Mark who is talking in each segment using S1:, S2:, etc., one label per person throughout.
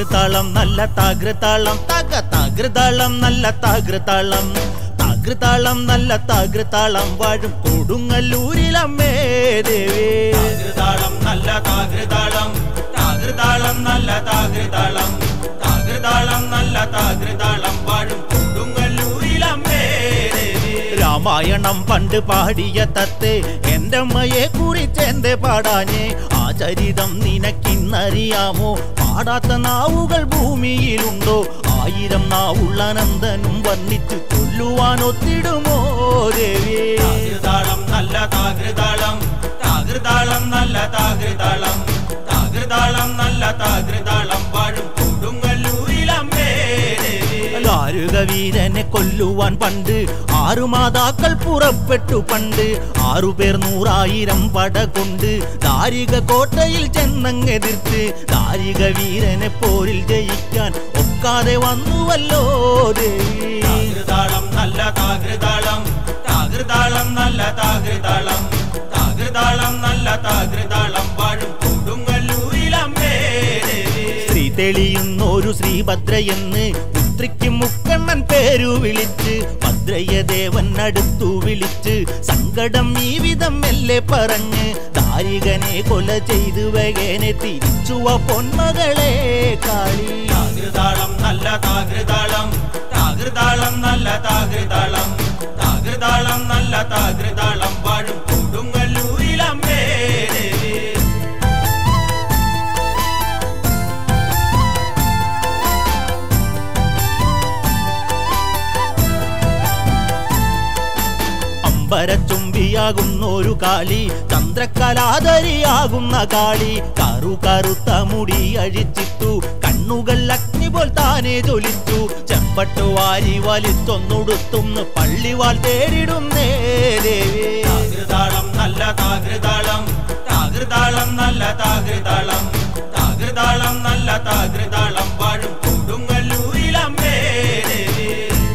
S1: താകൃതാളം നല്ല താകൃതാളം താകൃതാളം നല്ല താകൃതാളം താകൃതാളം നല്ല താകൃതാളം വാഴും കൊടുങ്ങല്ലൂരിലമ്മേ ദേവി
S2: താകൃതാളം നല്ല താകൃതാളം താകൃതാളം നല്ല താകൃതാളം താകൃതാളം നല്ല താകൃതാളം വാഴും കൊടുങ്ങല്ലൂരിലമ്മേ ദേവി
S1: രാമായണം പണ്ട് പാടിയ തത്തെ എൻ്റെ അമ്മയെ കുറിച്ച് എന്തേ പാടാഞ്ഞേ ആ ചരിതം നിനക്കിന്നറിയാമോ പാടാത്ത നാവുകൾ ഭൂമിയിലുണ്ടോ ആയിരം നാവുള്ള നന്ദനും വർണ്ണിച്ചു ചൊല്ലുവാൻ ഒത്തിടുമോ ദേവി
S2: താകൃതാളം നല്ല താകൃതാളം താകൃതാളം നല്ല താകൃതാളം താകൃതാളം നല്ല താകൃതാളം വാഴും കൊടുങ്ങല്ലൂരിലമ്മേ ദേവി
S1: ദാരുക വീരനെ കൊല്ലുവാൻ പണ്ട് 6 മാതാക്കൾ പുറപ്പെട്ടു പണ്ട് 6 പേർ 100,000 പട കൊണ്ട് ദാരിക കോട്ടയിൽ ചെന്നങ്ങെതിർത്ത് ദാരിക വീരനെ പോരിൽ ജയിക്കാൻ ഒക്കാതെ വന്നുവല്ലോ ദേവി
S2: താകൃതാളം നല്ല താകൃതാളം താകൃതാളം നല്ല താകൃതാളം താകൃതാളം നല്ല താകൃതാളം വാഴും കൊടുങ്ങല്ലൂരിലമ്മേ ദേവി
S1: ശ്രീ തെളിയുന്നൊരു ശ്രീഭദ്രയെന്ന് പുത്രിക്ക് മുക്കണ്ണൻ പേരു വിളിച്ച് ഭദ്രയ ദേവൻ അടുത്തു വിളിച്ച് സങ്കടം ഈ വിധം മെല്ലെ പറഞ്ഞ് ദാരികനെ കൊല ചെയ്തു വേഗനെ തിരിച്ചുവ പൊന്മകളെ കാളി
S2: താകൃതാളം നല്ല താകൃതാളം താകൃതാളം നല്ല താകൃതാളം താകൃതാളം നല്ല താകൃതാളം വാഴും കൊടുങ്ങല്ലൂരിലമ്മേ ദേവി
S1: അമ്പരച്ചുംബിയാകുന്നൊരു കാളി ചന്ദ്രകലാധരിയാകുന്ന കാളി കറുത്ത മുടി അഴിച്ചിട്ടു കണ്ണുകൾ അഗ്നി പോൽ താനെ ജ്വലിച്ചു ചെമ്പട്ടു വാരി വലിച്ചൊന്നുടുത്തുന്ന് പള്ളിവാൾ തേടിടുന്നേ ദേവി
S2: താകൃതാളം നല്ല താകൃതാളം താകൃതാളം നല്ല താകൃതാളം താകൃതാളം നല്ല താകൃതാളം വാഴും കൊടുങ്ങല്ലൂരിലമ്മേ ദേവി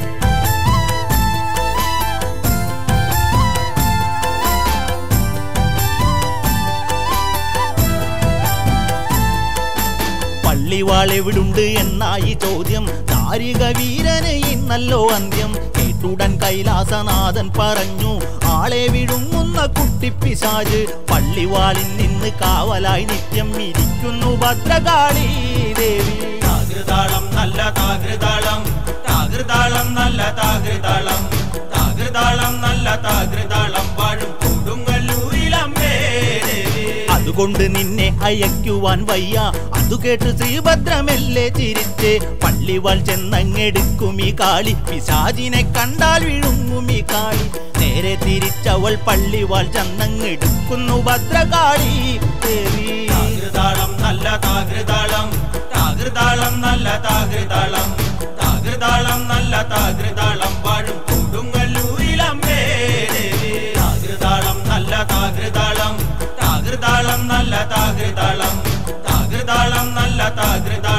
S1: പള്ളിവാളെവിടുണ്ട് എന്നായി ചോദ്യം ദാരിക വീരന് ഇന്നല്ലോ അന്ത്യം കേട്ടുടൻ കൈലാസനാഥൻ പറഞ്ഞു ആളെ വിഴുങ്ങുന്ന കുട്ടിപ്പിശാച് പള്ളിവാളിൽ നിന്ന് കാവലായി നിത്യം ഇരിക്കുന്നു ഭദ്രകാളി ദേവി
S2: താകൃതാളം നല്ല താകൃതാളം താകൃതാളം നല്ല താകൃതാളം താകൃതാളം നല്ല താകൃതാളം വാഴും കൊടുങ്ങല്ലൂരിലമ്മേ ദേവി
S1: അതുകൊണ്ട് നിന്നെ അയക്കുവാൻ വയ്യ അതു കേട്ട് ശ്രീഭദ്രമെല്ലെ ചിരിച്ച് പള്ളിവാൾ ചെന്നങ്ങെടുക്കും ഈ കാളി പിശാചിനെ കണ്ടാൽ വിഴുങ്ങും ഈ കാളി നേരെ തിരിച്ചവൾ പള്ളിവാൾ ചെന്നങ്ങെടുക്കുന്നു ഭദ്രകാളി ദേവി
S2: താകൃതാളം നല്ല താകൃതാളം താകൃതാളം നല്ല താകൃതാളം താകൃതാളം നല്ല താകൃതാളം വാഴും കൊടുങ്ങല്ലൂരിലമ്മേ ദേവി താകൃതാളം നല്ല താകൃതാളം താകൃതാളം നല്ല താകൃതാളം താകൃതാളം നല്ല താകൃതാളം